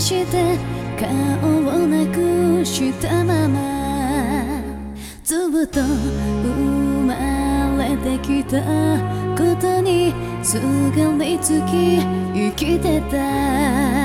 して顔をなくしたままずっと生まれてきたことにすがりつき生きてた